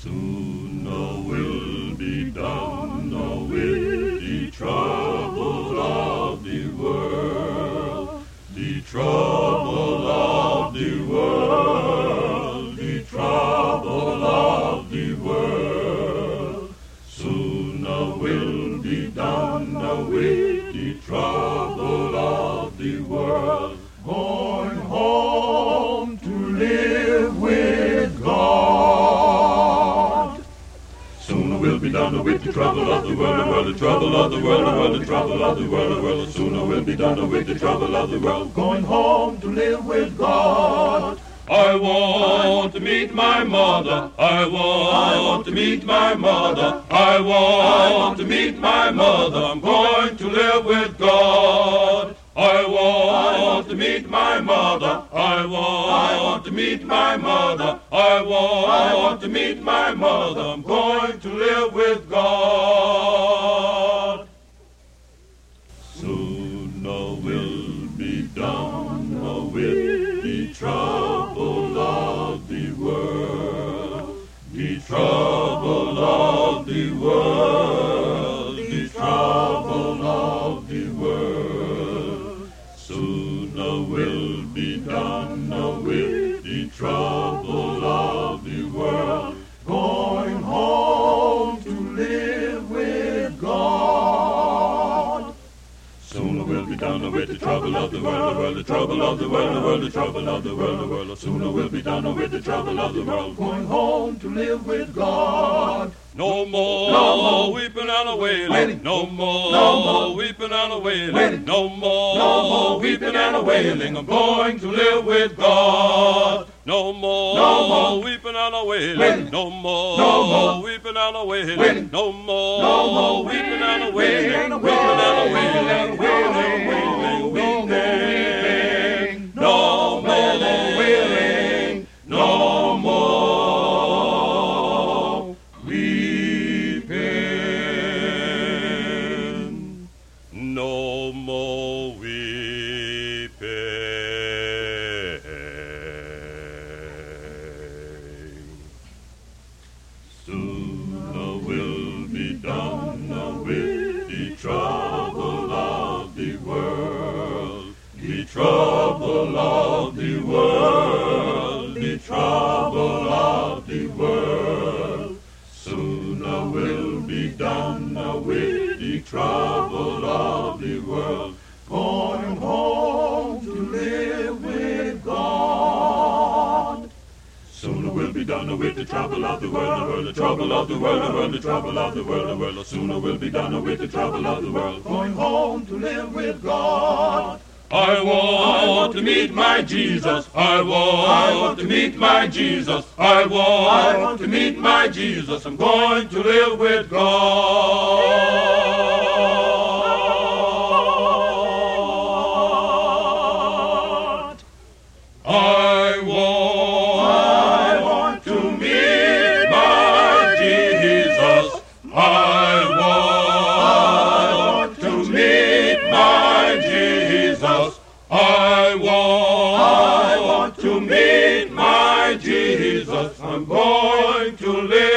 Soon will be done with the trouble of the world, the trouble of the world, the trouble of the world. Soon will be done with the trouble of the world. Going home to live with God. Soon will be done with the trouble of the world, the trouble of the world, the trouble of the world. Soon will be done with the trouble of the world. Going home to live with God. I want to meet my mother. I want to meet my mother. I want to meet my mother. I'm going to live with God. I want to meet my mother. I want to meet my mother. I want to meet my mother. I'm going to live with God. Soon will be done with the trouble of the world, the trouble of the world, the trouble of the world. Soon will be done with the trouble of the world. Going home to live with God. Soon will be done with the trouble of the world, the trouble of the world, the trouble of the world. Soon will be done with the trouble of the world. Going home to live with God. No more weeping and wailing. No more weeping and wailing. No more weeping and wailing. I'm going to live with God. No more weeping and wailing. No more weeping and wailing. No more weeping and wailing. Weeping and wailing. Wailing, wailing, weeping. No more wailing. No more weeping. No more weeping. Soon will be done with the trouble of the world, the trouble of the world, the trouble of the world. Soon will be done with the trouble of the world. Going home to live with God. Soon will be done with the trouble of the world, the trouble of the world, the trouble of the world. Soon will be done with the trouble of the world. Going home to live with God. I want to meet my Jesus. I want to meet my Jesus. I want to meet my Jesus. I'm going to live with God. I want to meet my Jesus. I want to meet my Jesus. I want to meet my Jesus. I'm going to live